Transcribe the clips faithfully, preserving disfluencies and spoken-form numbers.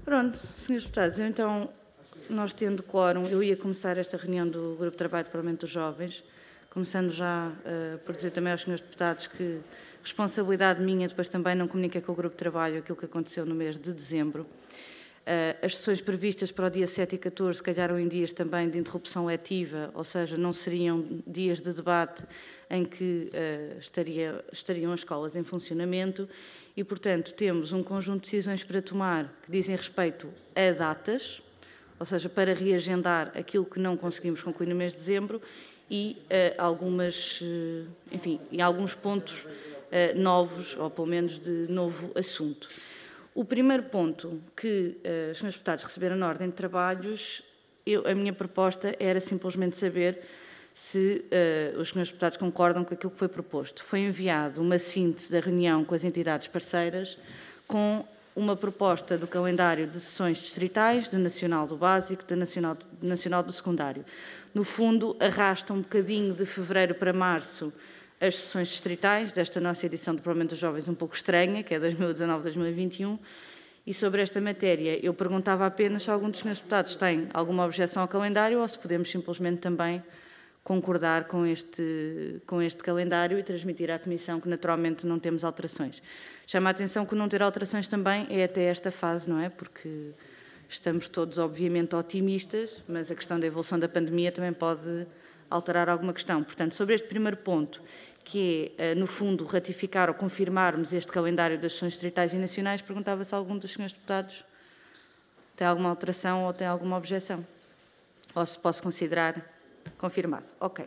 Pronto, senhores deputados, eu, então, nós tendo quórum, eu ia começar esta reunião do Grupo de Trabalho do Parlamento dos Jovens, começando já uh, por dizer também aos senhores deputados que responsabilidade minha, depois também não comuniquei com o Grupo de Trabalho aquilo que aconteceu no mês de dezembro. Uh, as sessões previstas para o dia sete e catorze calharam em dias também de interrupção letiva, ou seja, não seriam dias de debate em que uh, estaria, estariam as escolas em funcionamento e, portanto, temos um conjunto de decisões para tomar que dizem respeito a datas, ou seja, para reagendar aquilo que não conseguimos concluir no mês de dezembro e uh, algumas, uh, enfim, e alguns pontos uh, novos, ou pelo menos de novo assunto. O primeiro ponto que uh, os senhores deputados receberam na ordem de trabalhos, eu, a minha proposta era simplesmente saber se uh, os senhores deputados concordam com aquilo que foi proposto. Foi enviado uma síntese da reunião com as entidades parceiras com uma proposta do calendário de sessões distritais, de Nacional do Básico, de Nacional, de Nacional do Secundário. No fundo, arrasta um bocadinho de fevereiro para março as sessões distritais desta nossa edição do Parlamento dos Jovens um pouco estranha, que é dois mil e dezanove a dois mil e vinte e um, e sobre esta matéria eu perguntava apenas se algum dos senhores deputados tem alguma objeção ao calendário ou se podemos simplesmente também concordar com este, com este calendário e transmitir à Comissão que naturalmente não temos alterações. Chama a atenção que não ter alterações também é até esta fase, não é? Porque estamos todos obviamente otimistas, mas a questão da evolução da pandemia também pode alterar alguma questão. Portanto, sobre este primeiro ponto, que é, no fundo, ratificar ou confirmarmos este calendário das sessões distritais e nacionais, perguntava se algum dos senhores deputados tem alguma alteração ou tem alguma objeção. Ou se posso considerar confirmado. Ok.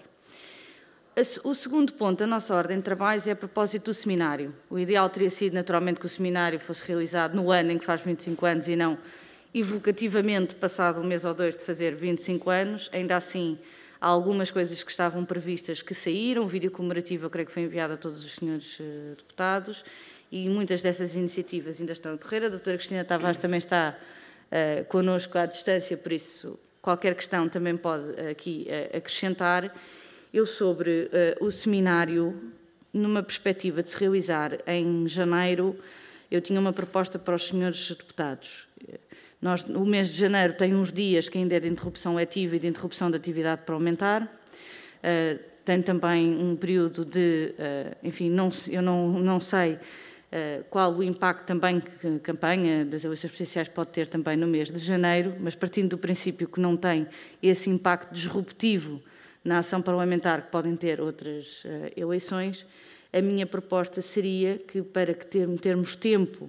O segundo ponto da nossa ordem de trabalhos é a propósito do seminário. O ideal teria sido, naturalmente, que o seminário fosse realizado no ano em que faz vinte e cinco anos e não evocativamente passado um mês ou dois de fazer vinte e cinco anos. Ainda assim, há algumas coisas que estavam previstas que saíram. O vídeo comemorativo, eu creio que foi enviado a todos os senhores uh, deputados e muitas dessas iniciativas ainda estão a decorrer. A doutora Cristina Tavares também está uh, connosco à distância, por isso qualquer questão também pode uh, aqui uh, acrescentar. Eu, sobre uh, o seminário, numa perspectiva de se realizar em janeiro, eu tinha uma proposta para os senhores deputados. Nós, o mês de janeiro tem uns dias que ainda é de interrupção letiva e de interrupção da atividade parlamentar. Uh, tem também um período de, uh, enfim, não, eu não, não sei uh, qual o impacto também que a campanha das eleições presidenciais pode ter também no mês de janeiro, mas partindo do princípio que não tem esse impacto disruptivo na ação parlamentar que podem ter outras uh, eleições, a minha proposta seria que, para que ter, termos tempo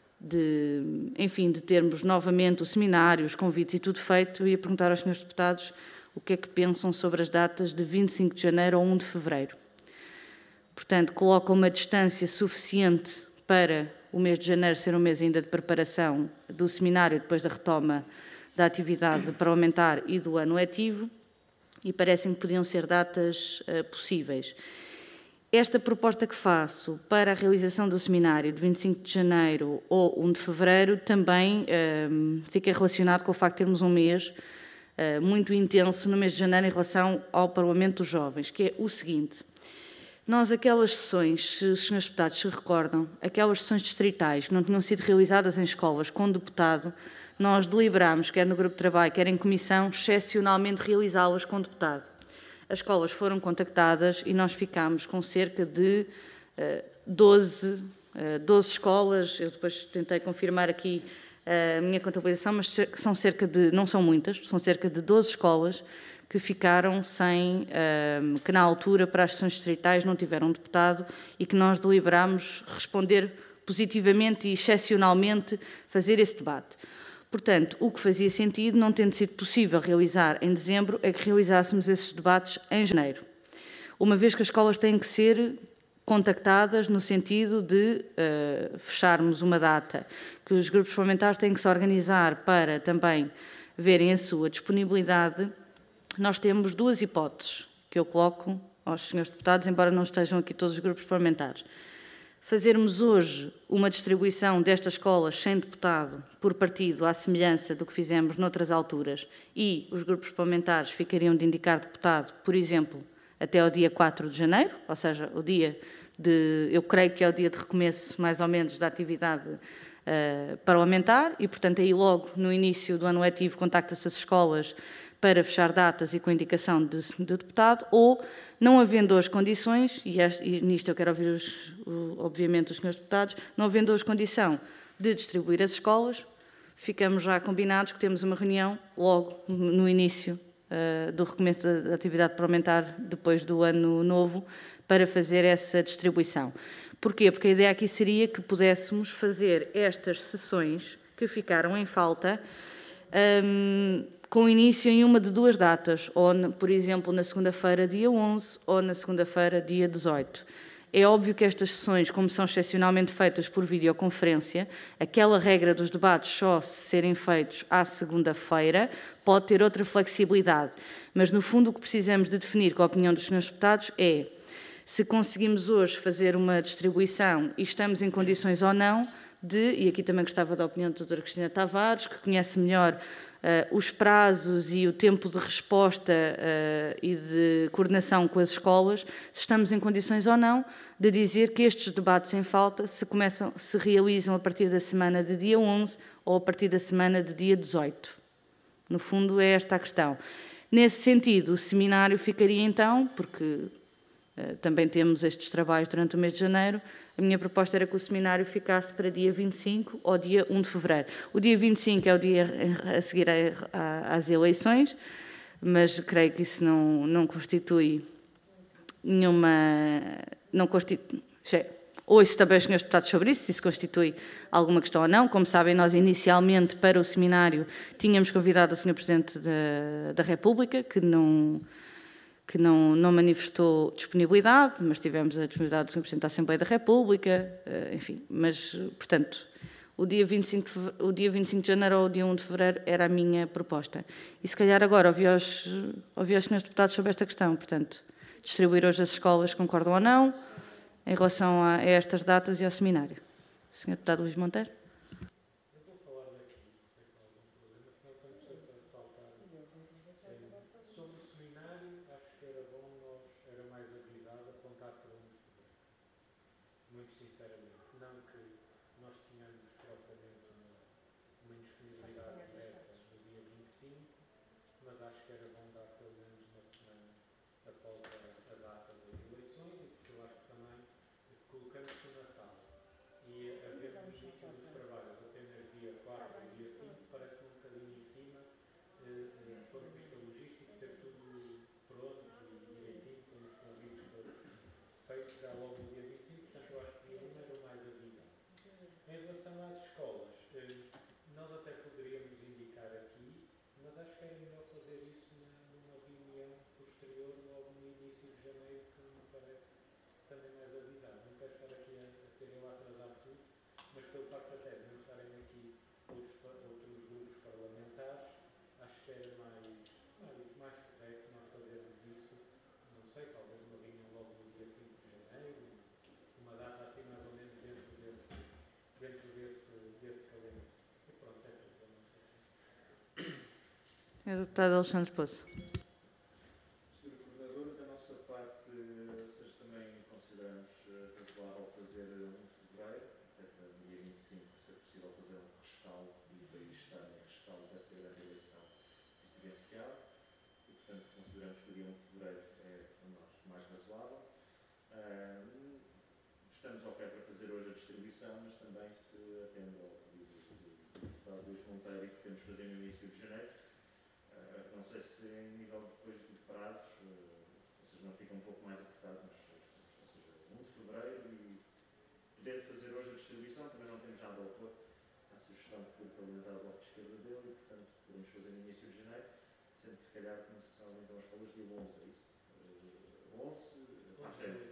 de, enfim, de termos novamente o seminário, os convites e tudo feito, eu ia perguntar aos senhores deputados o que é que pensam sobre as datas de vinte e cinco de janeiro ou um de fevereiro. Portanto, colocam uma distância suficiente para o mês de janeiro ser um mês ainda de preparação do seminário, depois da retoma da atividade parlamentar e do ano letivo, e parecem que podiam ser datas uh, possíveis. Esta proposta que faço para a realização do seminário de vinte e cinco de janeiro ou um de fevereiro também uh, fica relacionado com o facto de termos um mês uh, muito intenso no mês de janeiro em relação ao Parlamento dos Jovens, que é o seguinte: nós, aquelas sessões, se os senhores deputados se recordam, aquelas sessões distritais que não tinham sido realizadas em escolas com deputado, nós deliberámos, quer no grupo de trabalho, quer em comissão, excepcionalmente realizá-las com deputado. As escolas foram contactadas e nós ficámos com cerca de uh, doze, uh, doze escolas. Eu depois tentei confirmar aqui uh, a minha contabilização, mas são cerca de, não são muitas, são cerca de doze escolas que ficaram sem, uh, que na altura para as sessões distritais não tiveram deputado e que nós deliberámos responder positivamente e excepcionalmente fazer esse debate. Portanto, o que fazia sentido, não tendo sido possível realizar em dezembro, é que realizássemos esses debates em janeiro. Uma vez que as escolas têm que ser contactadas no sentido de uh, fecharmos uma data, que os grupos parlamentares têm que se organizar para também verem a sua disponibilidade, nós temos duas hipóteses que eu coloco aos senhores deputados, embora não estejam aqui todos os grupos parlamentares. Fazermos hoje uma distribuição destas escolas sem deputado por partido, à semelhança do que fizemos noutras alturas, e os grupos parlamentares ficariam de indicar deputado, por exemplo, até ao dia quatro de janeiro, ou seja, o dia de, eu creio que é o dia de recomeço, mais ou menos, da atividade uh, parlamentar e, portanto, aí logo no início do ano letivo contacta-se as escolas para fechar datas e com indicação de, de deputado, ou, não havendo hoje condições, e, este, e nisto eu quero ouvir, os, o, obviamente, os senhores deputados, não havendo hoje condição de distribuir as escolas, ficamos já combinados que temos uma reunião logo no início uh, do recomeço da atividade parlamentar, depois do ano novo, para fazer essa distribuição. Porquê? Porque a ideia aqui seria que pudéssemos fazer estas sessões que ficaram em falta um, com início em uma de duas datas, ou, por exemplo, na segunda-feira, dia onze, ou na segunda-feira, dia dezoito. É óbvio que estas sessões, como são excepcionalmente feitas por videoconferência, aquela regra dos debates só serem feitos à segunda-feira pode ter outra flexibilidade. Mas, no fundo, o que precisamos de definir com a opinião dos senhores deputados é se conseguimos hoje fazer uma distribuição e estamos em condições ou não de, e aqui também gostava da opinião da doutora Cristina Tavares, que conhece melhor Uh, os prazos e o tempo de resposta uh, e de coordenação com as escolas, se estamos em condições ou não de dizer que estes debates em falta se, começam, se realizam a partir da semana de dia onze ou a partir da semana de dia dezoito. No fundo, é esta a questão. Nesse sentido, o seminário ficaria então, porque uh, também temos estes trabalhos durante o mês de janeiro, a minha proposta era que o seminário ficasse para dia vinte e cinco ou dia um de fevereiro. O dia vinte e cinco é o dia a seguir às eleições, mas creio que isso não, não constitui nenhuma... Não constitui, ouço também os senhores deputados sobre isso, se isso constitui alguma questão ou não. Como sabem, nós inicialmente para o seminário tínhamos convidado o senhor Presidente da, da República, que não... que não, não manifestou disponibilidade, mas tivemos a disponibilidade do senhor Presidente da Assembleia da República, enfim, mas, portanto, o dia vinte e cinco, o dia vinte e cinco de janeiro ou o dia um de fevereiro era a minha proposta. E se calhar agora ouvi aos, ouvi aos senhores deputados sobre esta questão, portanto, distribuir hoje as escolas, concordam ou não, em relação a estas datas e ao seminário. senhor Deputado Luís Monteiro. Muito sinceramente, não que nós tínhamos propriamente uma, uma indisponibilidade direta no dia vinte e cinco, mas acho que era bom dar pelo menos uma semana após a, a data das eleições, e porque eu acho que também, colocando-se o Natal e haver no início dos trabalhos apenas dia quatro ou dia cinco, parece-me um bocadinho em cima, eh, do ponto de vista logístico, ter tudo pronto e direitinho, com os convites todos feitos já logo no dia vinte e cinco. Eu acho que um era o mais avisado. Em relação às escolas, nós até poderíamos indicar aqui, mas acho que era melhor fazer isso numa reunião posterior, logo no início de janeiro, que me parece também mais avisado. Não quero estar aqui a, a ser eu a atrasar tudo, mas pelo facto até de não estarem aqui outros, outros grupos parlamentares, acho que era mais, mais, mais correto nós fazermos isso, não sei, talvez uma reunião logo no dia cinco de janeiro, uma data assim mais ou menos dentro desse, dentro desse, desse calendário. E pronto, é tudo, eu não sei. senhor Deputado Alexandre Poço. senhora Coordenadora, da nossa parte, vocês também consideramos razoável fazer um de fevereiro, até para no dia vinte e cinco, se é possível fazer um rescaldo e o país estar em rescaldo dessa grande eleição presidencial. E, portanto, consideramos que o dia um de fevereiro é, para nós, mais razoável. Um, Estamos ok para fazer hoje a distribuição, mas também se atende ao pedido do deputado Luís Monteiro e que podemos fazer no início de janeiro. Uh, não sei se em nível depois de prazos, uh, vocês não ficam um pouco mais apertados, mas, ou seja, um de fevereiro e poder fazer hoje a distribuição, também não temos nada a opor à sugestão que o parlamentar do Bloco de Esquerda deu e, portanto, podemos fazer no início de janeiro, sendo que se calhar começavam então as escolas dia onze, é isso? Uh, onze, à frente.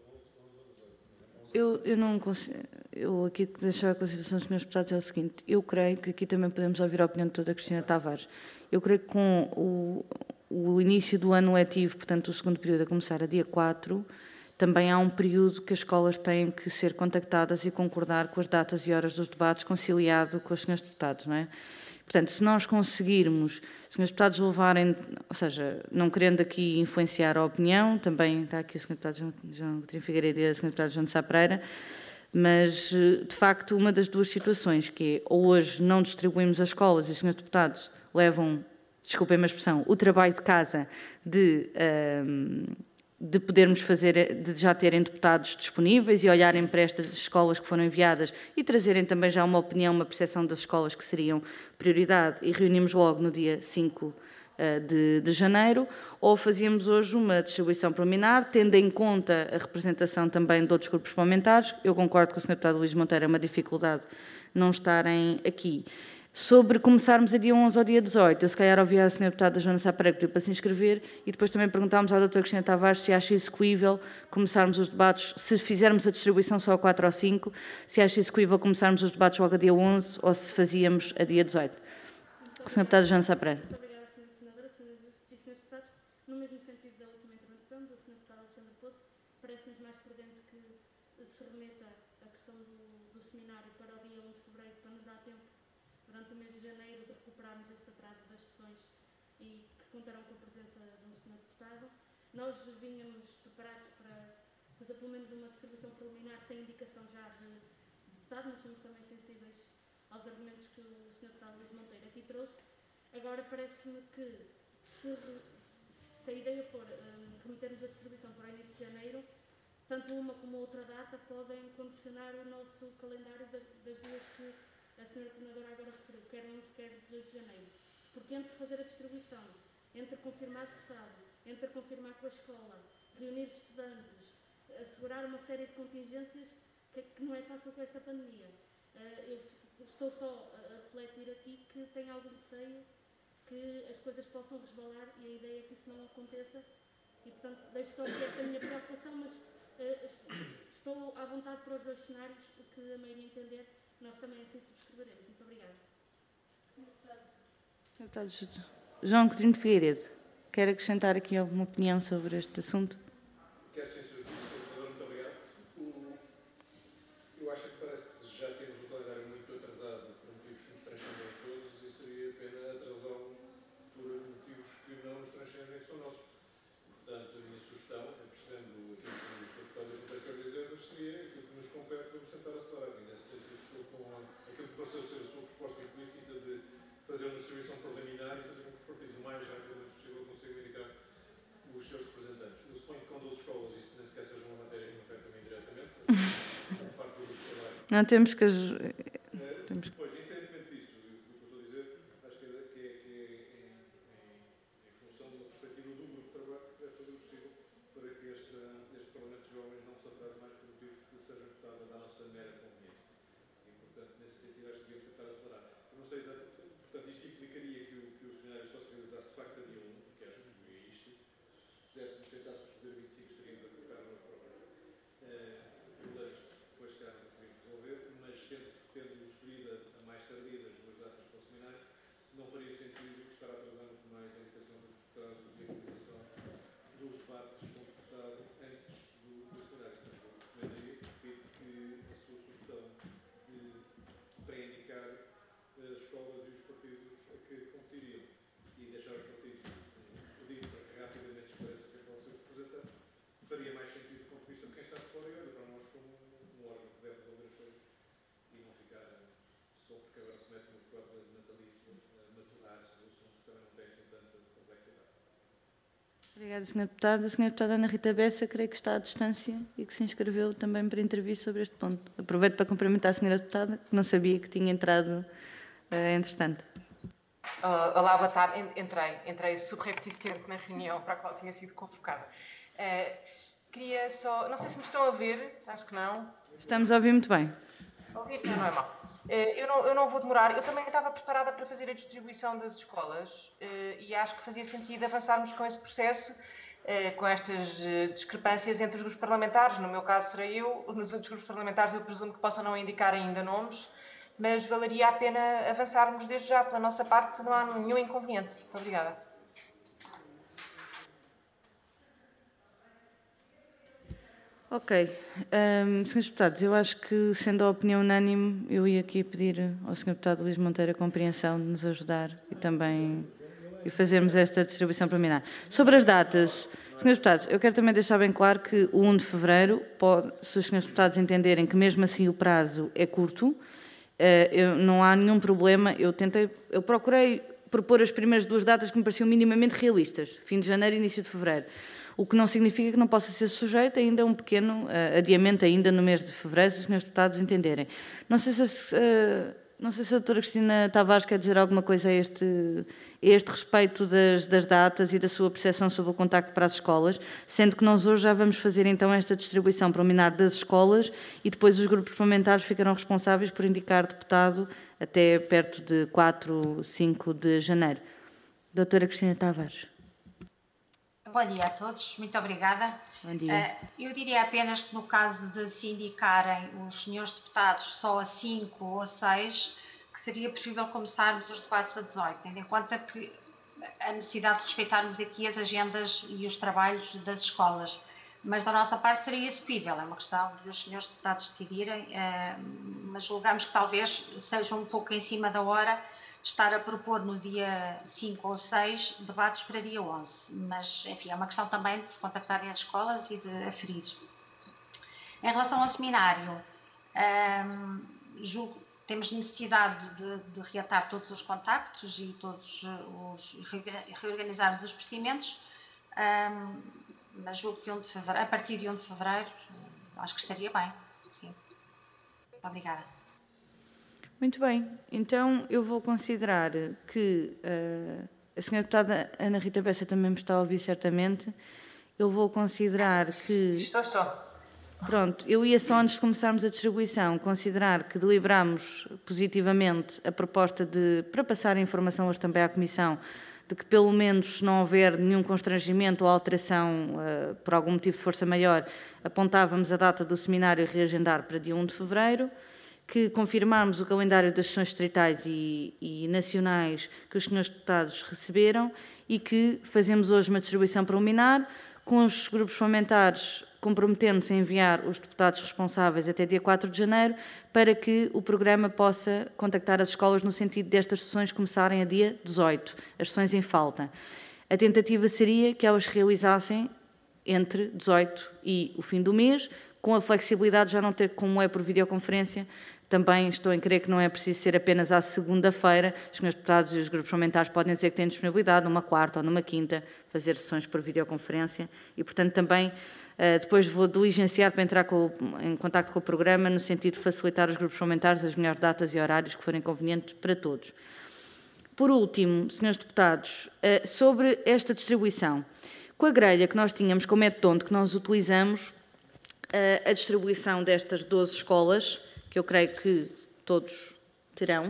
Eu, eu não consigo, eu aqui deixar a consideração dos meus deputados é o seguinte, eu creio que aqui também podemos ouvir a opinião de toda a Cristina Tavares. Eu creio que com o, o início do ano letivo, portanto o segundo período a começar a dia quatro, também há um período que as escolas têm que ser contactadas e concordar com as datas e horas dos debates, conciliado com os senhores deputados, não é? Portanto, se nós conseguirmos, se os senhores deputados levarem, ou seja, não querendo aqui influenciar a opinião, também está aqui o senhor deputado João, João Coutinho Figueiredo e o senhor deputado João de Sá Pereira, Mas, de facto, uma das duas situações, que é, ou hoje não distribuímos as escolas e os senhores deputados levam, desculpem a expressão, o trabalho de casa de, de podermos fazer, de já terem deputados disponíveis e olharem para estas escolas que foram enviadas e trazerem também já uma opinião, uma percepção das escolas que seriam prioridade, e reunimos logo no dia cinco De, de janeiro, ou fazíamos hoje uma distribuição preliminar, tendo em conta a representação também de outros grupos parlamentares. Eu concordo com o senhor deputado Luís Monteiro, é uma dificuldade não estarem aqui. Sobre começarmos a dia onze ou dia dezoito, eu se calhar ouvi a senhora deputada Joana Sá Pereira para se inscrever e depois também perguntámos à doutora Cristina Tavares se acha execuível começarmos os debates, se fizermos a distribuição só a quatro ou cinco, se acha execuível começarmos os debates logo a dia onze ou se fazíamos a dia dezoito. senhora deputada Joana Sá Pereira. No mesmo sentido da última intervenção do senhor deputado Alexandre Poço, parece-nos mais prudente que se remeta a questão do, do seminário para o dia um de fevereiro, para nos dar tempo, durante o mês de janeiro, de recuperarmos este atraso das sessões e que contarão com a presença de um senhor deputado. Nós vínhamos preparados para fazer pelo menos uma distribuição preliminar sem indicação já de deputado, mas somos também sensíveis aos argumentos que o senhor deputado Luís Monteiro aqui trouxe. Agora parece-me que se Se a ideia for um, remetermos a distribuição para o início de janeiro, tanto uma como outra data podem condicionar o nosso calendário das, das dias que a senhora Coordenadora agora referiu, quer onze, quer dezoito de janeiro. Porque entre fazer a distribuição, entre confirmar deputado, entre confirmar com a escola, reunir estudantes, assegurar uma série de contingências que, que não é fácil com esta pandemia. Uh, eu estou só a refletir aqui que tenho algum receio que as coisas possam resvalar e a ideia é que isso não aconteça e, portanto, deixo só aqui esta minha preocupação, mas uh, estou à vontade para os dois cenários, o que a maioria entender, nós também assim subscreveremos. Muito obrigada. senhor Deputado João Coutinho de Figueiredo, quer acrescentar aqui alguma opinião sobre este assunto? Quero sim, senhor Deputado, muito obrigado. O, eu acho que parece que já temos um calendário muito atrasado por motivos que nos transcendem a todos e seria pena atrasá-lo por motivos que não nos transcendem, que são nossos. Portanto, a minha sugestão, percebendo aquilo que o senhor Deputado João quer dizer, mas seria aquilo que nos compete, vamos tentar acelerar. E nesse sentido, estou com aquilo que pareceu ser a sua proposta implícita de fazer uma distribuição preliminar e fazer com que os partidos o mais rapidamente possível consigam indicar os seus representantes. Eu suponho que com doze escolas isso nem sequer seja uma matéria que me afeta a mim diretamente, mas parte do trabalho. Não temos que... Temos... Depois, independentemente disso, o que eu estou a dizer, acho que é, que é, que é em, em, em função da perspectiva do grupo de trabalho que deve fazer o possível para que este, este Parlamento de Jovens não se atrase mais por motivos que sejam votadas à nossa mera conveniência. E, portanto, nesse sentido, acho que devíamos tentar acelerar. Eu não sei exatamente, portanto, isto implicaria que o, que o seminário só se realizasse de facto a dia um, porque acho que é isto. Se puséssemos tentássemos fazer vinte e cinco, estaríamos a colocar nós próprios problemas que depois, se calhar, não conseguimos resolver, mas tendo, tendo escolhido a mais tardia das duas datas para o seminário, não faria sentido estar atrasando mais a indicação dos deputados e a realização dos debates com o deputado antes do, do seminário. Portanto, eu recomendaria que, que a sua sugestão de pré-indicar as escolas e os partidos a que competiriam e deixar os partidos pedir para que rapidamente esclareçam quem vão ser os representantes, faria mais sentido do ponto de vista de quem está de fora e olha para nós como um órgão que deve resolver as coisas e não ficar só porque agora se mete no quadro natalício a maturar soluções que também não têm assim tanta complexidade. Obrigada, senhora Deputada. A senhora Deputada Ana Rita Bessa, creio que está à distância e que se inscreveu também para intervir sobre este ponto. Aproveito para cumprimentar a senhora Deputada, que não sabia que tinha entrado uh, entretanto. Uh, olá, boa tarde. Entrei, entrei subrepticiamente na reunião para a qual tinha sido convocada. Uh, queria só, não sei se me estão a ver, acho que não. Estamos a ouvir muito bem. Ouvir não é mal. Uh, eu, não, eu não vou demorar, eu também estava preparada para fazer a distribuição das escolas uh, e acho que fazia sentido avançarmos com esse processo, uh, com estas uh, discrepâncias entre os grupos parlamentares. No meu caso serei eu, nos outros grupos parlamentares eu presumo que possam não indicar ainda nomes, mas valeria a pena avançarmos desde já. Pela nossa parte não há nenhum inconveniente. Muito obrigada. Ok. Um, senhores Deputados, eu acho que, sendo a opinião unânime, eu ia aqui pedir ao senhor Deputado Luís Monteiro a compreensão de nos ajudar e também e fazermos esta distribuição preliminar. Sobre as datas, senhores Deputados, eu quero também deixar bem claro que o primeiro de fevereiro, pode, se os senhores Deputados entenderem que mesmo assim o prazo é curto, eu, não há nenhum problema. Eu tentei, eu procurei propor as primeiras duas datas que me pareciam minimamente realistas, fim de janeiro e início de fevereiro. O que não significa que não possa ser sujeito ainda a um pequeno uh, adiamento ainda no mês de fevereiro, se os senhores deputados entenderem. Não sei se, uh, não sei se a doutora Cristina Tavares quer dizer alguma coisa a este, a este respeito das, das datas e da sua percepção sobre o contacto para as escolas, sendo que nós hoje já vamos fazer então esta distribuição preliminar das escolas e depois os grupos parlamentares ficarão responsáveis por indicar deputado até perto de quatro, cinco de janeiro. Doutora Cristina Tavares. Bom dia a todos, muito obrigada. Bom dia. Uh, eu diria apenas que no caso de se indicarem os senhores deputados só a cinco ou a seis, que seria possível começarmos os debates a dezoito, tendo em conta que a necessidade de respeitarmos aqui as agendas e os trabalhos das escolas. Mas da nossa parte seria execuível, é uma questão dos senhores deputados decidirem, uh, mas julgamos que talvez seja um pouco em cima da hora estar a propor no dia cinco ou seis debates para dia onze, mas enfim, é uma questão também de se contactarem as escolas e de aferir. Em relação ao seminário, um, julgo, temos necessidade de, de reatar todos os contactos e todos os, reorganizarmos os procedimentos, um, mas julgo que um de fevereiro, a partir de um de fevereiro, acho que estaria bem, sim. Muito obrigada. Muito bem, então eu vou considerar que uh, a senhora deputada Ana Rita Bessa também me está a ouvir certamente. Eu vou considerar que... Estou, estou. Pronto, eu ia só antes de começarmos a distribuição considerar que deliberamos positivamente a proposta de, para passar a informação hoje também à Comissão, de que pelo menos se não houver nenhum constrangimento ou alteração uh, por algum motivo de força maior, apontávamos a data do seminário a reagendar para dia primeiro de fevereiro, que confirmarmos o calendário das sessões distritais e, e nacionais que os senhores deputados receberam e que fazemos hoje uma distribuição preliminar, com os grupos parlamentares comprometendo-se a enviar os deputados responsáveis até dia quatro de janeiro, para que o programa possa contactar as escolas no sentido destas sessões começarem a dia dezoito, as sessões em falta. A tentativa seria que elas realizassem entre dezoito e o fim do mês, com a flexibilidade de já não ter, como é por videoconferência. Também estou em crer que não é preciso ser apenas à segunda-feira. Os senhores deputados e os grupos parlamentares podem dizer que têm disponibilidade numa quarta ou numa quinta, fazer sessões por videoconferência. E, portanto, também depois vou diligenciar para entrar com, em contacto com o programa, no sentido de facilitar os grupos parlamentares as melhores datas e horários que forem convenientes para todos. Por último, senhores deputados, sobre esta distribuição. Com a grelha que nós tínhamos, com o método onde que nós utilizamos, a distribuição destas doze escolas, que eu creio que todos terão.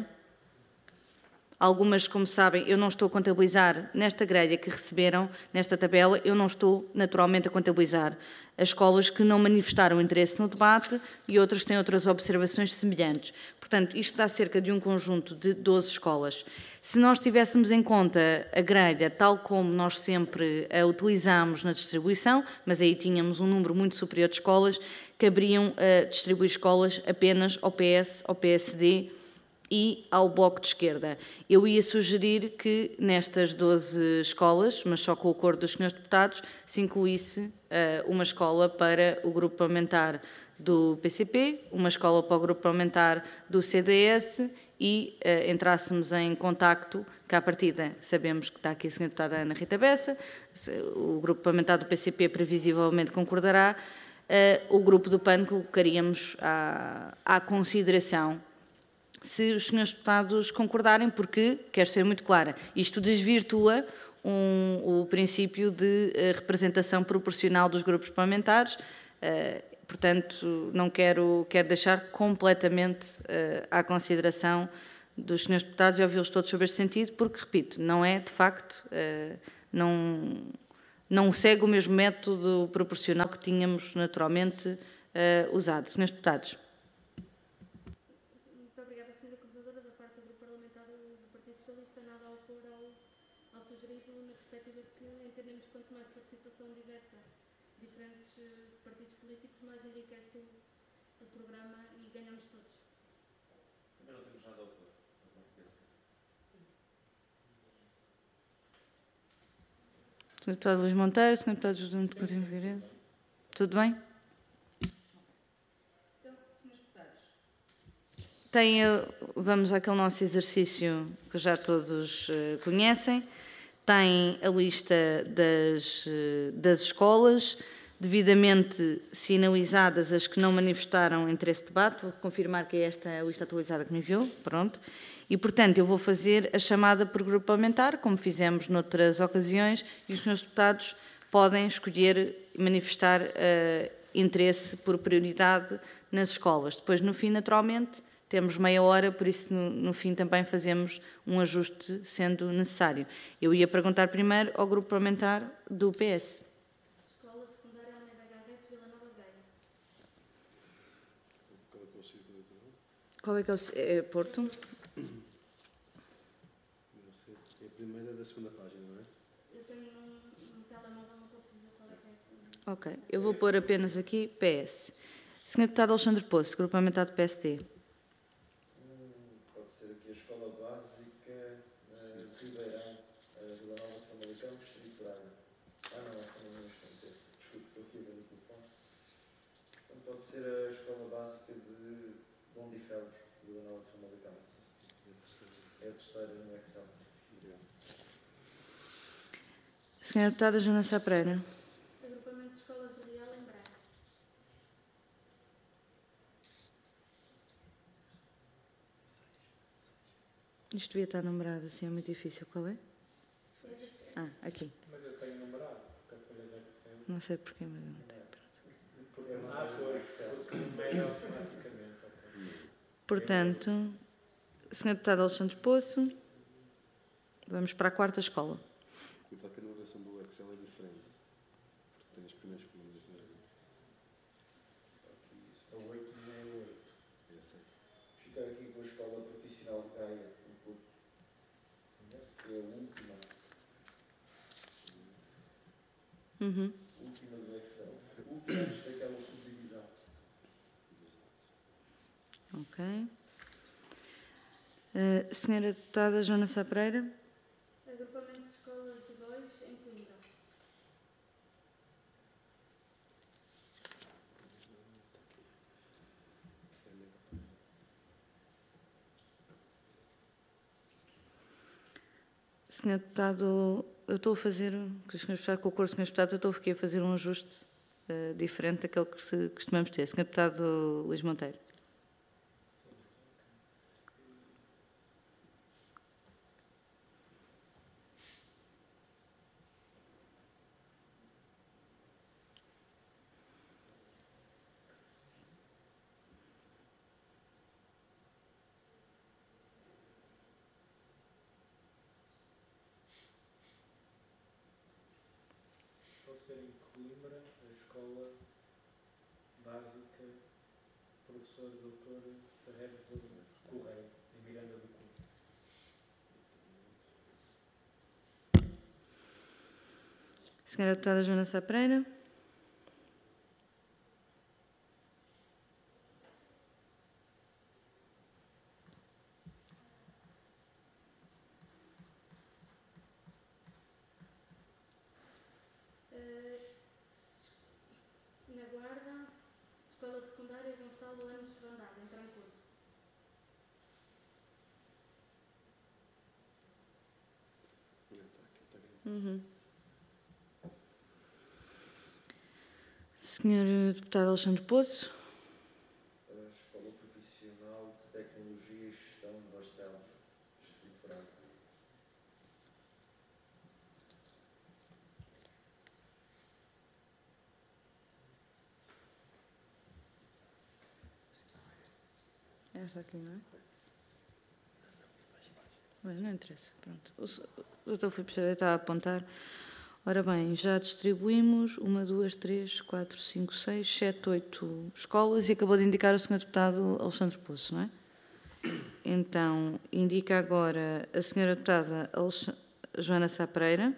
Algumas, como sabem, eu não estou a contabilizar nesta grelha que receberam, nesta tabela, eu não estou naturalmente a contabilizar as escolas que não manifestaram interesse no debate e outras têm outras observações semelhantes. Portanto, isto dá cerca de um conjunto de doze escolas. Se nós tivéssemos em conta a grelha tal como nós sempre a utilizamos na distribuição, mas aí tínhamos um número muito superior de escolas, caberiam a distribuir escolas apenas ao P S, ao P S D e ao Bloco de Esquerda. Eu ia sugerir que nestas doze escolas, mas só com o acordo dos senhores deputados, se incluísse uh, uma escola para o grupo parlamentar do P C P, uma escola para o grupo parlamentar do C D S e uh, entrássemos em contacto, que à partida sabemos que está aqui a senhora deputada Ana Rita Bessa, o grupo parlamentar do P C P previsivelmente concordará, uh, o grupo do P A N colocaríamos à, à consideração se os senhores deputados concordarem, porque, quero ser muito clara, isto desvirtua um, o princípio de uh, representação proporcional dos grupos parlamentares, uh, portanto, não quero, quero deixar completamente uh, à consideração dos senhores deputados e ouvi-los todos sobre este sentido, porque, repito, não é, de facto, uh, não, não segue o mesmo método proporcional que tínhamos naturalmente uh, usado. Senhores deputados. senhor Deputado Luís Monteiro, senhor Deputado José Coutinho Figueiredo. Tudo bem? Então, senhores Deputados, tem, vamos àquele nosso exercício que já todos uh, conhecem. Tem a lista das, uh, das escolas, devidamente sinalizadas as que não manifestaram interesse de debate. Vou confirmar que é esta a lista atualizada que me enviou. Pronto. E, portanto, eu vou fazer a chamada por grupo parlamentar, como fizemos noutras ocasiões, e os senhores deputados podem escolher manifestar uh, interesse por prioridade nas escolas. Depois, no fim, naturalmente, temos meia hora, por isso, no, no fim, também fazemos um ajuste, sendo necessário. Eu ia perguntar primeiro ao grupo parlamentar do P S. Escola Secundária Almeida Garrett, Vila Nova de Gaia. Qual é que é o... É Porto? É a primeira da segunda página, não é? Eu tenho um, um telemóvel, não consigo ver qual é que é. Ok, eu vou pôr apenas aqui P S. senhor Deputado Alexandre Poço, grupo parlamentar do P S D. Hum, pode ser aqui a Escola Básica uh, Ribeirão, uh, Vila Nova de Famalicão, Distrito de Braga. Ah, não, é também não é esse. Desculpe, estou aqui a ver o telefone. Então pode ser a Escola Básica de Bondifelos, Vila Nova de Famalicão. É a terceira no Excel. senhora Deputada Joana Sá Pereira. Agrupamento de Escolas de Real em Braga. Isto devia estar numerado, assim é muito difícil. Qual é? Ah, aqui. Mas eu tenho numerado, porque a folha de Excel. Não sei porquê, mas eu não tenho. Porque é mais porque meio automaticamente. Portanto, senhor Deputado Alexandre Poço, vamos para a quarta escola. Cuidado que a numeração do Excel é diferente. Porque tem as primeiras colunas, não é? A oito não é a oito. Ficar aqui com a Escola Profissional de Gaia, um pouco. É a última. Uhum. Última do Excel. Última antes daquela subdivisão. Ok. Uh, senhora Deputada Joana Sá Pereira. Agrupamento de Escolas de dois em Coimbra. senhor Deputado, eu estou a fazer, com o senhor Deputado, com o acordo dos senhores Deputados, eu estou aqui a fazer um ajuste uh, diferente daquele que se, costumamos ter. senhor Deputado Luís Monteiro. Pode ser em Coimbra, a Escola Básica Professor doutor Ferreira Correia, em Miranda do Cunha. senhora Deputada Joana Sá Pereira. Na Guarda, Escola Secundária Gonçalo Anos Vandada, em Trancoso. Uhum. senhor Deputado Alexandre Poço. A Escola Profissional de Tecnologia e Gestão de Barcelos, Distrito de Braga. Esta aqui, não é? Mas não interessa, pronto. O doutor Filipe Xavier está a apontar. Ora bem, já distribuímos uma, duas, três, quatro, cinco, seis, sete, oito escolas e acabou de indicar o senhor Deputado Alexandre Poço, não é? Então, indica agora a senhora Deputada Alex... Joana Sá Pereira.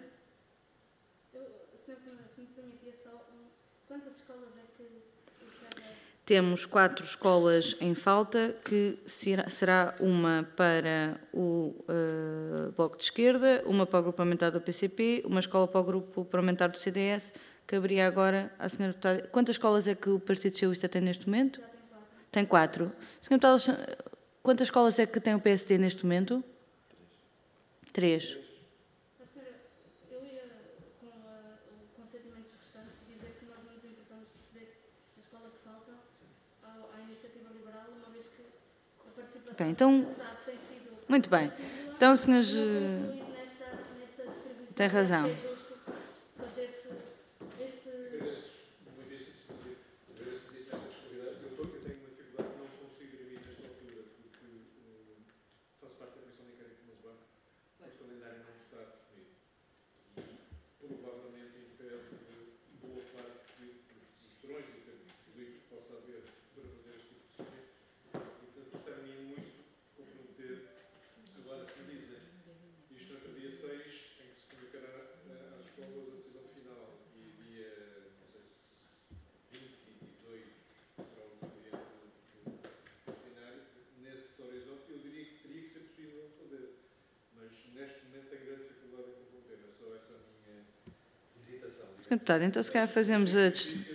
Eu, se me permitia só, um, quantas escolas é que... temos quatro escolas em falta, que será uma para o uh, Bloco de Esquerda, uma para o Grupo Parlamentar do P C P, uma escola para o Grupo Parlamentar do C D S. Caberia agora à senhora Deputada. Quantas escolas é que o Partido Socialista tem neste momento? Tem quatro. senhora Deputada, quantas escolas é que tem o P S D neste momento? Três. Eu ia, com o consentimento dos restantes, dizer que nós não nos importamos de ceder a escola que falta à Iniciativa Liberal, uma vez que a participação Okay, então, tem sido... muito bem. Então, senhores... Nesta, nesta distribuição, tem razão. é justo fazer-se este... Agradeço muitíssimo, senhor. Agradeço muitíssimo estas qualidades. Eu, eu tenho uma dificuldade, não consigo ir nesta altura, porque uh, faço parte da Comissão de Inquérito no Banco, mas o calendário não está definido. E provavelmente impede boa parte que os gestorões e políticos que possa haver para fazer este tipo de sessões. Portanto, gostaria muito de comprometer, agora se me dizem, isto entre dia seis, em que se comunicará uh, às escolas a decisão final, e dia, não sei se vinte, vinte e dois, será o dia do seminário, nesse horizonte, eu diria que teria que ser possível fazer. Mas neste momento tenho grande dificuldade em compreender, é só essa a minha hesitação. senhor Deputado, então se calhar fazemos a...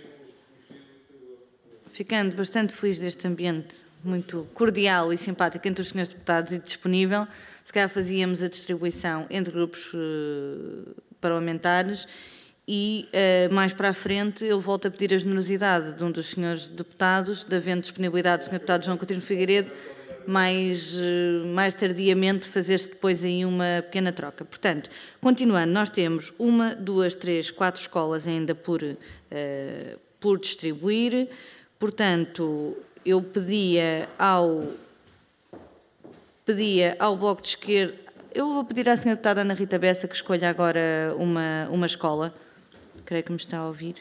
Ficando bastante feliz deste ambiente muito cordial e simpático entre os senhores deputados e disponível, se calhar fazíamos a distribuição entre grupos uh, parlamentares e, uh, mais para a frente, eu volto a pedir a generosidade de um dos senhores deputados, de havendo disponibilidade do senhor deputado João Coutinho Figueiredo, mais, uh, mais tardiamente fazer-se depois aí uma pequena troca. Portanto, continuando, nós temos uma, duas, três, quatro escolas ainda por, uh, por distribuir. Portanto, eu pedia ao, pedia ao Bloco de Esquerda... Eu vou pedir à senhora deputada Ana Rita Bessa que escolha agora uma, uma escola. Creio que me está a ouvir.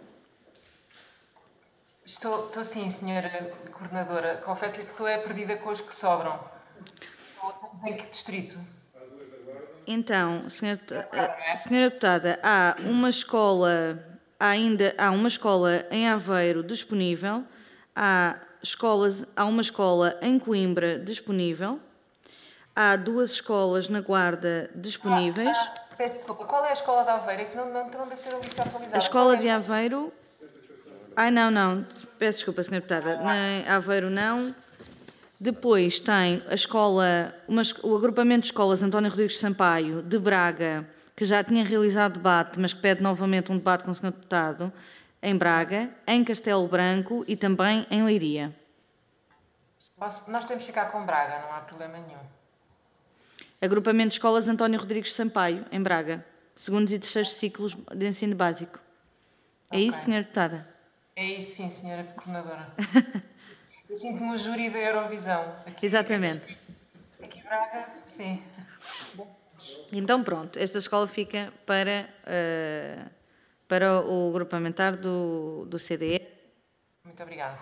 Estou, estou sim, senhora Coordenadora. Confesso-lhe que estou é perdida com os que sobram. Estou em que distrito? Então, senhora, senhora deputada, há uma escola... Há ainda há uma escola em Aveiro disponível, há, escolas, há uma escola em Coimbra disponível, há duas escolas na Guarda disponíveis. Ah, ah, peço desculpa, qual é a escola de Aveiro? É que não, não, não deve ter a lista atualizada. A escola de Aveiro... Ai, não, não, peço desculpa, senhora deputada, na Aveiro não. Depois tem a escola, uma, o agrupamento de escolas António Rodrigues Sampaio, de Braga, que já tinha realizado debate, mas que pede novamente um debate com o senhor deputado, em Braga, em Castelo Branco e também em Leiria. Nós temos que ficar com Braga, não há problema nenhum. Agrupamento de escolas António Rodrigues Sampaio, em Braga, segundos e terceiros ciclos de ensino básico. É okay. Isso, senhora deputada? É isso, sim, senhora Coordenadora. Eu sinto-me o júri da Eurovisão. Aqui, exatamente. Aqui, aqui Braga, sim. Então, pronto, esta escola fica para, uh, para o grupo parlamentar do, do C D S. Muito obrigada.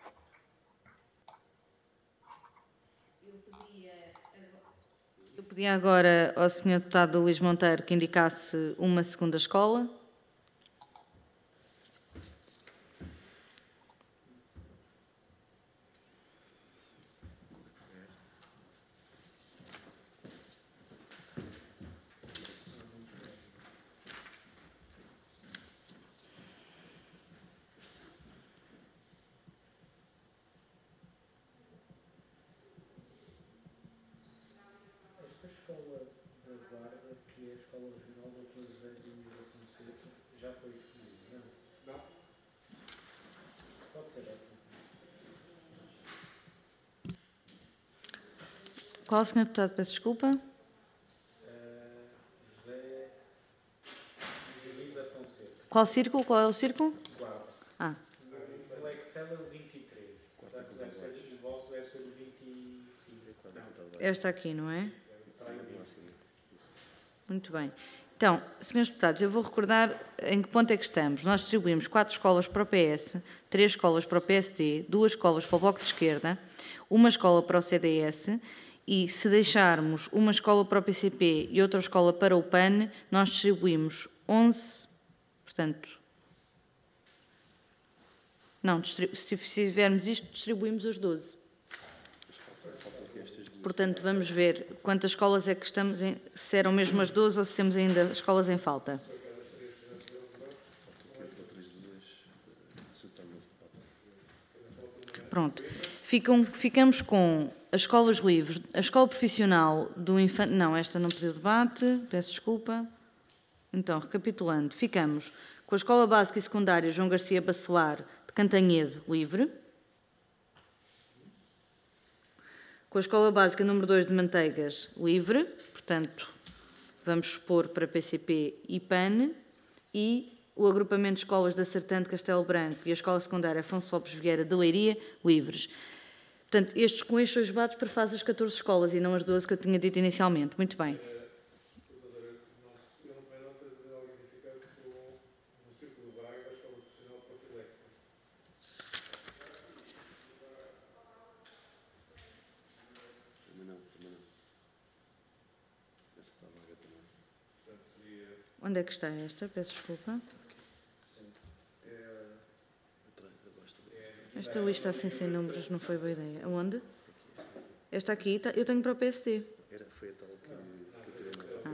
Eu pedia agora ao senhor deputado Luís Monteiro que indicasse uma segunda escola. Já foi escolhido, não? Não. Pode ser essa. Qual, senhor deputado? Peço desculpa. Uh, José Elida Fonseca. Qual círculo? Qual é o círculo? Guarda. Ah. No Excel é o vinte e três. Portanto, deve ser, o vosso deve ser o vinte e cinco. Esta aqui, não é? Muito bem. Então, senhores deputados, eu vou recordar em que ponto é que estamos. Nós distribuímos quatro escolas para o P S, três escolas para o P S D, duas escolas para o Bloco de Esquerda, uma escola para o C D S e, se deixarmos uma escola para o P C P e outra escola para o P A N, nós distribuímos onze, portanto, Não, se fizermos isto, distribuímos os doze. Portanto, vamos ver quantas escolas é que estamos em, se eram mesmo as doze ou se temos ainda escolas em falta. Pronto. Ficam, ficamos com as escolas livres, a escola profissional do infante... Não, esta não pediu debate, peço desculpa. Então, recapitulando, ficamos com a Escola Básica e Secundária João Garcia Bacelar de Cantanhede livre, com a Escola Básica número dois de Manteigas livre, portanto, vamos expor para P C P e P A N, e o agrupamento de escolas da Sertã de Castelo Branco e a Escola Secundária Afonso Lopes Vieira de Leiria livres. Portanto, estes, com estes dois debates prefaz as catorze escolas e não as doze que eu tinha dito inicialmente. Muito bem. Onde é que está esta? Peço desculpa. Esta lista assim sem números não foi boa ideia. Aonde? Esta aqui, tá, eu tenho para o P S D. Ah.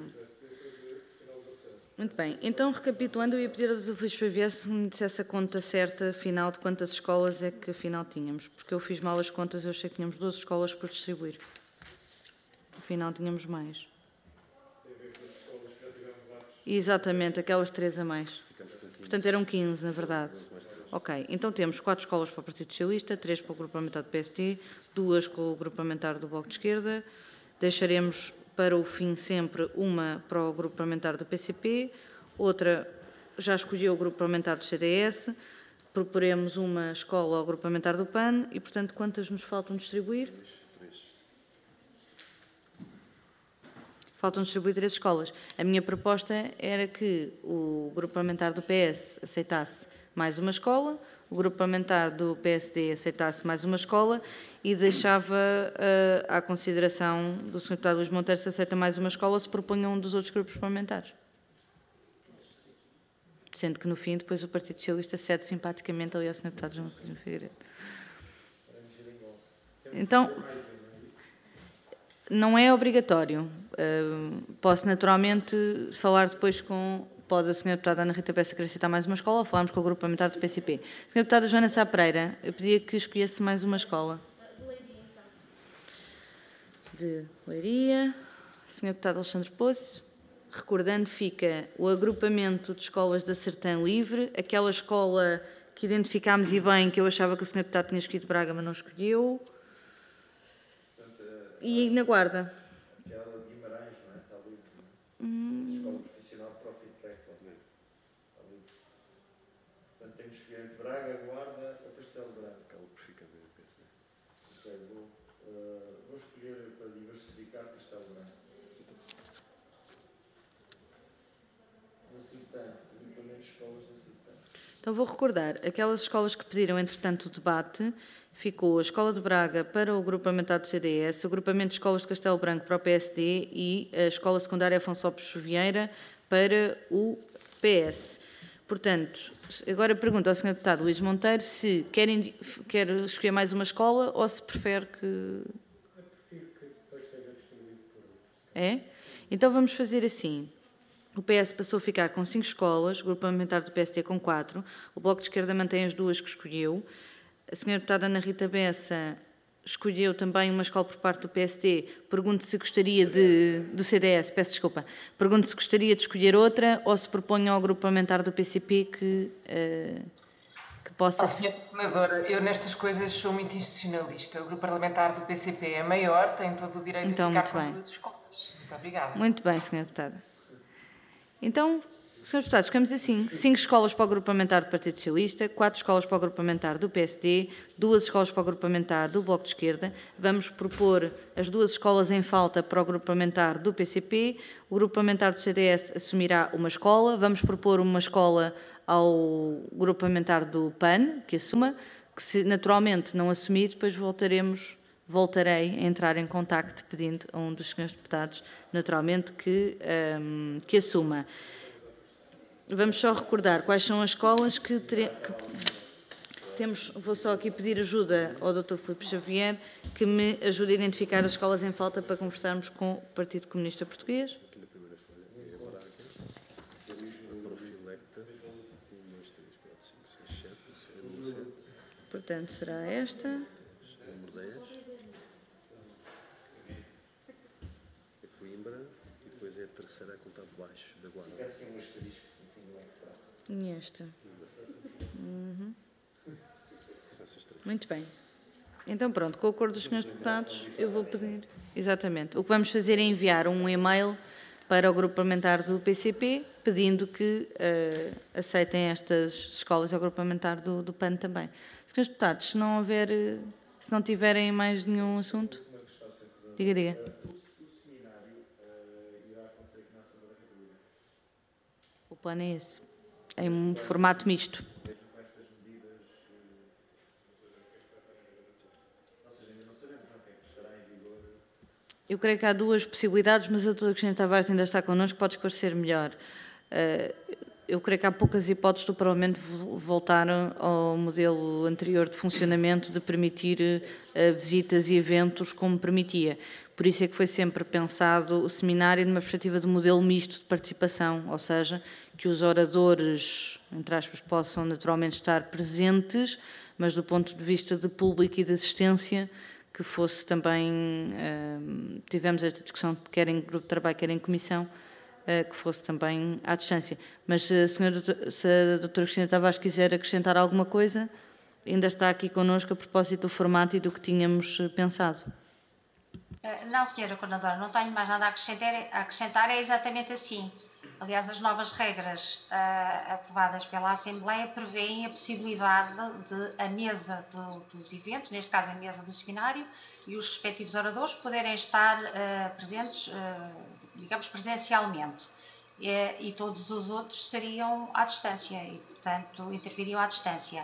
Muito bem. Então, recapitulando, eu ia pedir ao doutor Feliz Xavier se me dissesse a conta certa, final, de quantas escolas é que afinal tínhamos. Porque eu fiz mal as contas, eu achei que tínhamos doze escolas por distribuir. Afinal, tínhamos mais. Exatamente, aquelas três a mais. Portanto, eram quinze, na verdade. Ok, então temos quatro escolas para o Partido Socialista, três para o Grupo Parlamentar do P S D, duas com o Grupo Parlamentar do Bloco de Esquerda. Deixaremos para o fim sempre uma para o Grupo Parlamentar do P C P, outra já escolheu o Grupo Parlamentar do C D S, proporemos uma escola ao Grupo Parlamentar do P A N e, portanto, quantas nos faltam distribuir? Faltam distribuir três escolas. A minha proposta era que o Grupo Parlamentar do P S aceitasse mais uma escola, o Grupo Parlamentar do P S D aceitasse mais uma escola e deixava uh, à consideração do senhor Deputado Luís Monteiro se aceita mais uma escola ou se propunha um dos outros grupos parlamentares. Sendo que, no fim, depois o Partido Socialista cede simpaticamente ali ao senhor Deputado João Figueiredo. Então, não é obrigatório. Uh, posso, naturalmente, falar depois com... Pode a senhora Deputada Ana Rita Peça querer citar mais uma escola ou falarmos com o Grupo Parlamentar do P C P. senhora Deputada Joana Sá Pereira, eu pedia que escolhesse mais uma escola. De Leiria, então. De Leiria. senhor Deputado Alexandre Poço. Recordando, fica o agrupamento de escolas da Sertã livre, aquela escola que identificámos e bem, que eu achava que o senhor Deputado tinha escolhido Braga, mas não escolheu. E na Guarda. Aquela de Guimarães, não é? Está livre, não é? Hum. Escola Profissional de Profitec, não é? Está livre. Portanto, temos que escolher entre Braga, Guarda ou Castelo Branco. Acaba por ficar bem a peça. Ok, vou, uh, vou escolher para diversificar Castelo Branco. Assim tanto, agrupamento de escolas assim tanto. Então vou recordar, aquelas escolas que pediram, entretanto, o debate, ficou a Escola de Braga para o Grupo Parlamentar do C D S, o Agrupamento de Escolas de Castelo Branco para o P S D e a Escola Secundária Afonso Lopes Vieira para o P S. Portanto, agora pergunto ao senhor Deputado Luís Monteiro se quer, quer escolher mais uma escola ou se prefere que... Eu prefiro que depois seja distribuído por outros. É? Então vamos fazer assim. O P S passou a ficar com cinco escolas, o Grupo Parlamentar do P S D com quatro, o Bloco de Esquerda mantém as duas que escolheu. A senhora Deputada Ana Rita Bessa escolheu também uma escola por parte do P S D. Pergunto se gostaria de... do C D S, peço desculpa. Pergunto se gostaria de escolher outra ou se proponha ao Grupo Parlamentar do P C P que, uh, que possa... Oh, senhora Coordenadora, eu nestas coisas sou muito institucionalista. O Grupo Parlamentar do P C P é maior, tem todo o direito então, de ficar com bem. duas escolas. Muito obrigada. Muito bem, senhora Deputada. Então... senhores Deputados, ficamos assim. Cinco escolas para o Grupo Parlamentar do Partido Socialista, quatro escolas para o Grupo Parlamentar do P S D, duas escolas para o Grupo Parlamentar do Bloco de Esquerda. Vamos propor as duas escolas em falta para o Grupo Parlamentar do P C P. O Grupo Parlamentar do C D S assumirá uma escola. Vamos propor uma escola ao Grupo Parlamentar do P A N, que assuma, que se naturalmente não assumir, depois voltaremos, voltarei a entrar em contacto pedindo a um dos senhores deputados, naturalmente, que, um, que assuma. Vamos só recordar quais são as escolas que, tere... que... temos, vou só aqui pedir ajuda ao doutor Filipe Xavier, que me ajude a identificar as escolas em falta para conversarmos com o Partido Comunista Português. Portanto, será esta. Número dez. É Coimbra. E depois é a terceira a contar de baixo, da Guarda. E esta. Uhum. Muito bem. Então, pronto, com o acordo dos senhores deputados, eu vou pedir... Exatamente. O que vamos fazer é enviar um e-mail para o grupo parlamentar do P C P, pedindo que uh, aceitem estas escolas ao grupo parlamentar do, do P A N também. Senhores deputados, se não houver, se não tiverem mais nenhum assunto, diga, diga. O seminário irá acontecer aqui na Assembleia da República. O plano é esse, em um formato misto. Mesmo com estas medidas, ou seja, ainda não sabemos o que é que estará em vigor. Eu creio que há duas possibilidades, mas a doutora Cristina Tavares ainda está connosco, pode esclarecer melhor. Eu creio que há poucas hipóteses do Parlamento voltar ao modelo anterior de funcionamento de permitir visitas e eventos como permitia. Por isso é que foi sempre pensado o seminário numa perspectiva de modelo misto de participação, ou seja, que os oradores, entre aspas, possam naturalmente estar presentes, mas do ponto de vista de público e de assistência, que fosse também, uh, tivemos esta discussão, quer em grupo de trabalho, quer em comissão, uh, que fosse também à distância. Mas se a, senhora, se a doutora Cristina Tavares quiser acrescentar alguma coisa, ainda está aqui connosco a propósito do formato e do que tínhamos pensado. Não, senhora Coordenadora, não tenho mais nada a acrescentar, a acrescentar, é exatamente assim. Aliás, as novas regras uh, aprovadas pela Assembleia prevêem a possibilidade de a mesa de, dos eventos, neste caso a mesa do seminário, e os respectivos oradores poderem estar uh, presentes, uh, digamos, presencialmente. E, e todos os outros seriam à distância e, portanto, interviriam à distância.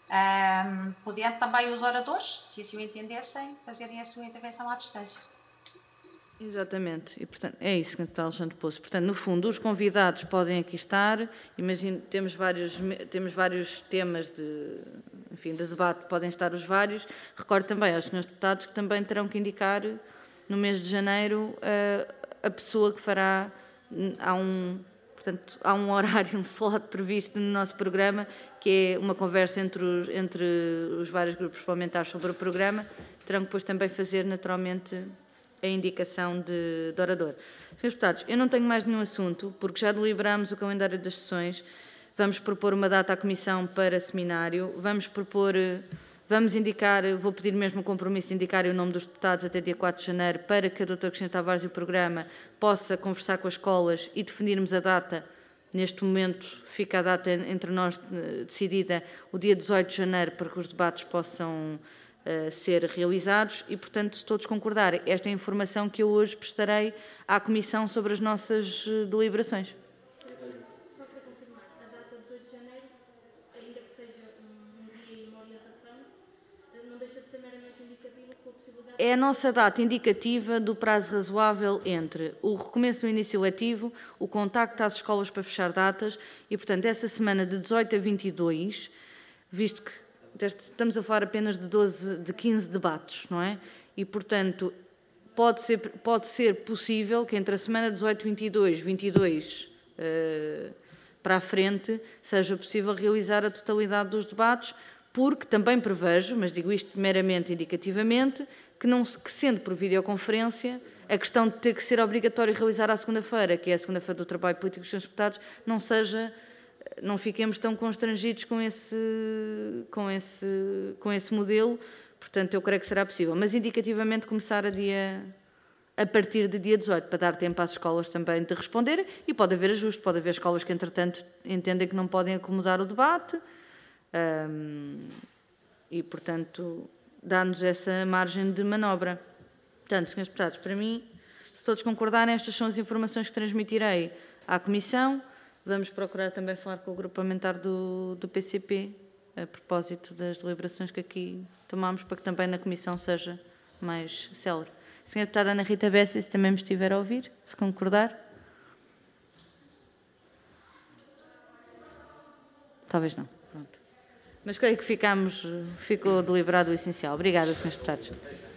Um, podendo também os oradores, se assim o entendessem, fazerem a sua intervenção à distância. Exatamente, e portanto é isso que está Alexandre Poço. Portanto, no fundo, os convidados podem aqui estar, imagino, temos vários, temos vários temas de, enfim, de debate, podem estar os vários. Recordo também aos senhores deputados que também terão que indicar no mês de janeiro a, a pessoa que fará, há um, portanto, há um horário, um slot previsto no nosso programa, que é uma conversa entre os, entre os vários grupos parlamentares sobre o programa, terão que depois também fazer naturalmente a indicação de, de orador. Senhores deputados, eu não tenho mais nenhum assunto, porque já deliberamos o calendário das sessões, vamos propor uma data à Comissão para seminário, vamos propor, vamos indicar, vou pedir mesmo o compromisso de indicar o nome dos deputados até dia quatro de janeiro, para que a doutora Cristina Tavares e o programa possa conversar com as escolas e definirmos a data. Neste momento fica a data entre nós decidida, o dia dezoito de janeiro, para que os debates possam Uh, ser realizados e, portanto, se todos concordarem, esta é a informação que eu hoje prestarei à Comissão sobre as nossas uh, deliberações. Só para confirmar, a data dezoito de janeiro, ainda que seja um, um dia e uma orientação, não deixa de ser meramente indicativa com a possibilidade... É a nossa data indicativa do prazo razoável entre o recomeço do início letivo, o contacto às escolas para fechar datas e, portanto, essa semana de dezoito a vinte e dois, visto que estamos a falar apenas de, doze, de quinze debates, não é? E, portanto, pode ser, pode ser possível que entre a semana dezoito, vinte e dois, vinte e dois uh, para a frente, seja possível realizar a totalidade dos debates, porque também prevejo, mas digo isto meramente indicativamente, que, não, que sendo por videoconferência, a questão de ter que ser obrigatório realizar à segunda-feira, que é a segunda-feira do trabalho político dos senhores deputados, não seja... não fiquemos tão constrangidos com esse, com, esse, com esse modelo, portanto, eu creio que será possível. Mas, indicativamente, começar a, dia, a partir de dia dezoito, para dar tempo às escolas também de responderem, e pode haver ajuste, pode haver escolas que, entretanto, entendem que não podem acomodar o debate, hum, e, portanto, dá-nos essa margem de manobra. Portanto, senhores deputados, para mim, se todos concordarem, estas são as informações que transmitirei à Comissão. Vamos procurar também falar com o grupo parlamentar do, do P C P, a propósito das deliberações que aqui tomamos, para que também na Comissão seja mais célere. Senhora deputada Ana Rita Bessa, se também me estiver a ouvir, se concordar. Talvez não. Pronto. Mas creio que ficamos, ficou deliberado o essencial. Obrigada, senhores Deputados.